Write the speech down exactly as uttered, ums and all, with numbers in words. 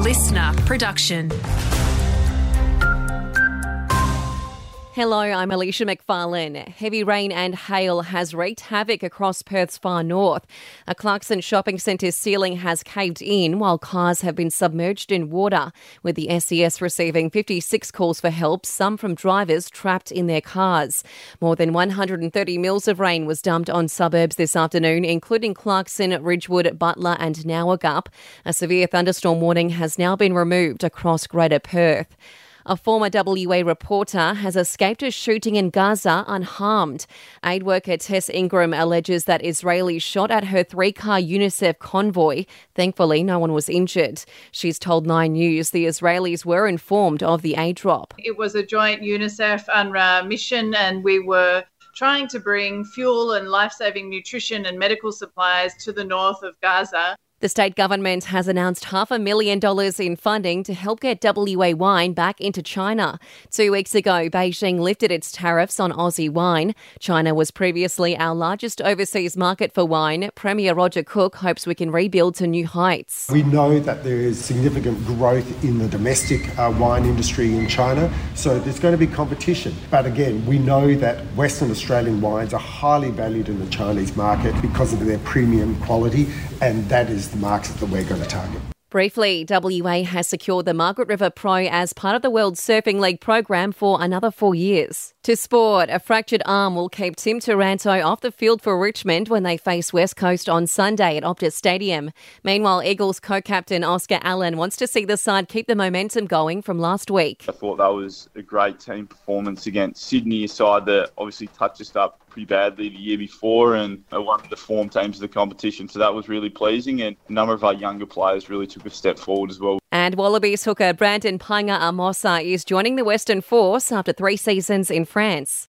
listener production. Hello, I'm Alicia McFarlane. Heavy rain and hail has wreaked havoc across Perth's far north. A Clarkson shopping centre ceiling has caved in while cars have been submerged in water, with the S E S receiving fifty-six calls for help, some from drivers trapped in their cars. More than one hundred thirty mils of rain was dumped on suburbs this afternoon, including Clarkson, Ridgewood, Butler and Nowergup. A severe thunderstorm warning has now been removed across Greater Perth. A former W A reporter has escaped a shooting in Gaza unharmed. Aid worker Tess Ingram alleges that Israelis shot at her three-car UNICEF convoy. Thankfully, no one was injured. She's told Nine News the Israelis were informed of the aid drop. It was a joint UNICEF U N R W A mission, and we were trying to bring fuel and life-saving nutrition and medical supplies to the north of Gaza. The state government has announced half a million dollars in funding to help get W A wine back into China. Two weeks ago, Beijing lifted its tariffs on Aussie wine. China was previously our largest overseas market for wine. Premier Roger Cook hopes we can rebuild to new heights. We know that there is significant growth in the domestic uh, wine industry in China, so there's going to be competition. But again, we know that Western Australian wines are highly valued in the Chinese market because of their premium quality, and that is the market that we're going to target. Briefly, W A has secured the Margaret River Pro as part of the World Surfing League program for another four years. To sport, a fractured arm will keep Tim Taranto off the field for Richmond when they face West Coast on Sunday at Optus Stadium. Meanwhile, Eagles co-captain Oscar Allen wants to see the side keep the momentum going from last week. I thought that was a great team performance against Sydney, a side that obviously touched us up pretty badly the year before and one of the form teams of the competition, so that was really pleasing, and a number of our younger players really took a step forward as well. And Wallabies hooker Brandon Painga Amosa is joining the Western Force after three seasons in France.